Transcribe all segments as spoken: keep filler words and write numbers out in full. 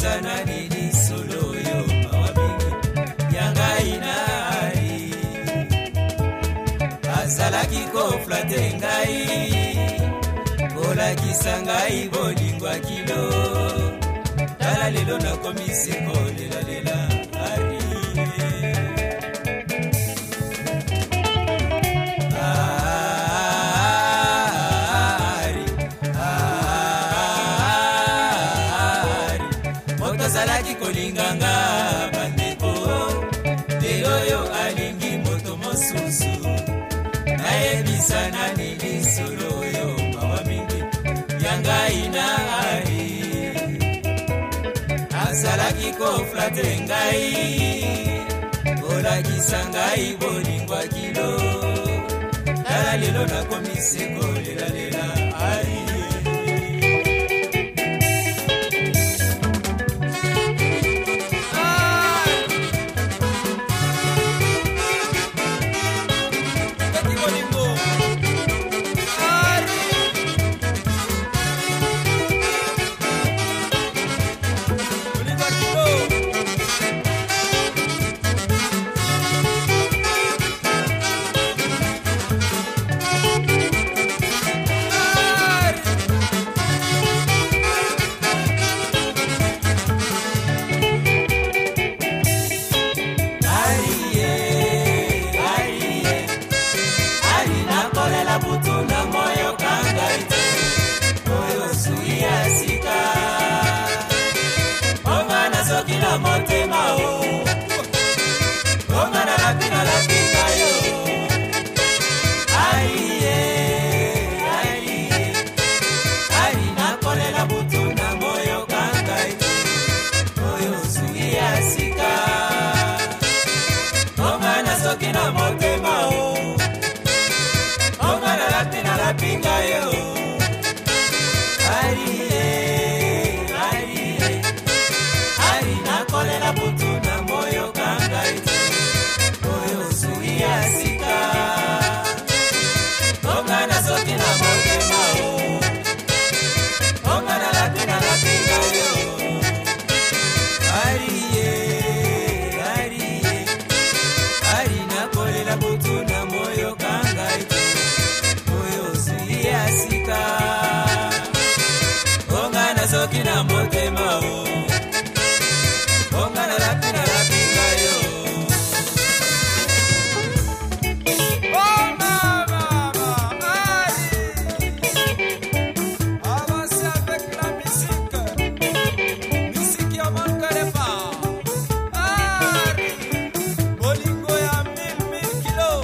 Nayebisana nini solo yo mawamingi yanga inari azalaki koflate ngai kolakisa ngai bolingwa kilo tala lelo nakomise kolela lela ari Salaki kolinganga bandeko lelo yo alingi moto mosusu nayebisana nini solo yo mawa mingi yanga inari azalaki koflate ngai kolakisa ngai bolingwa kilo tala lelo nakomise kolela lela ari motema o onga na lapina lapina yo aiye aiye ai na kolela butu na moyo kangai moyo suia sika onga na soki na motema o onga na lapina lapina yo aiye kolela butu na moyo kangai moyo suia sika onga na soki na motema o onga na lapina lapina yo ariye ariye ari na kolela butu na moyo kangai moyo suia sika onga na soki na motema o onga na lapina lapina yo oh mama mama avance avec la musique musique ya manque pas ari bolingo ya mille mille kilos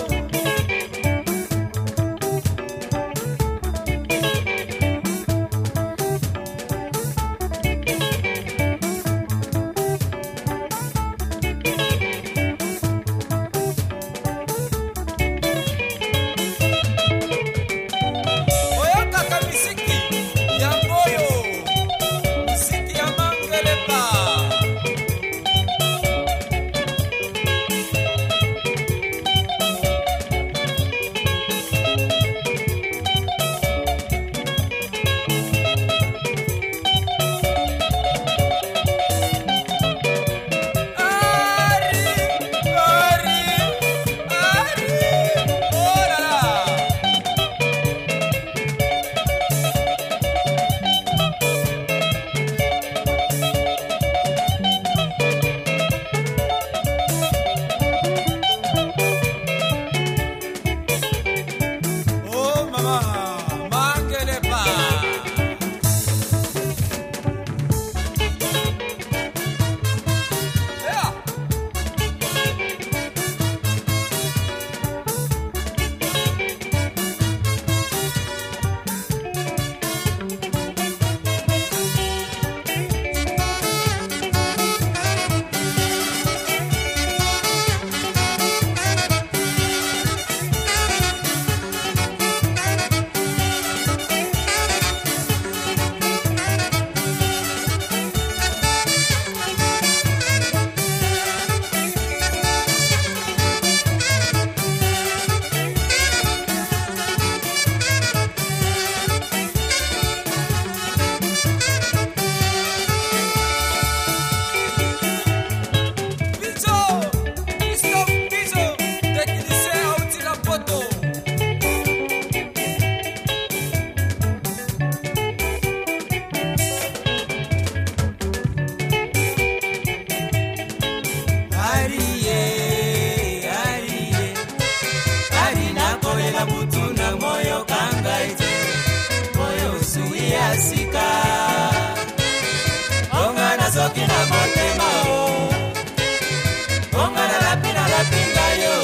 soki na motema o bonga na lapi na lapinga yo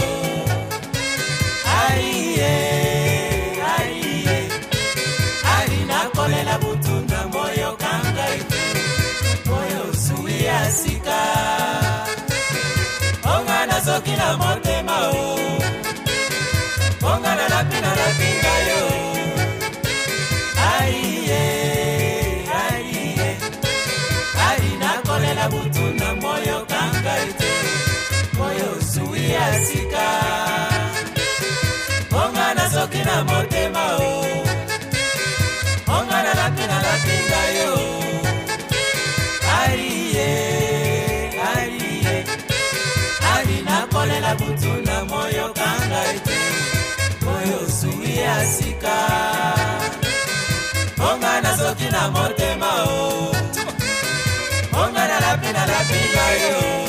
aiye aiye ali nakolela butu na moyo kanga ite moyo sui asika bonga na soki na motema o bonga na lapi na lapinga yo aiye aiye ali nakolela butu na moyo kanga ite moyo sui asika bonga na soki na motema o bonga na lapi na lapinga yo aiye aiye ali nakolela butu na moyo kanga ite moyo sui asika bonga na soki na motema o bonga na lapi na lapinga yo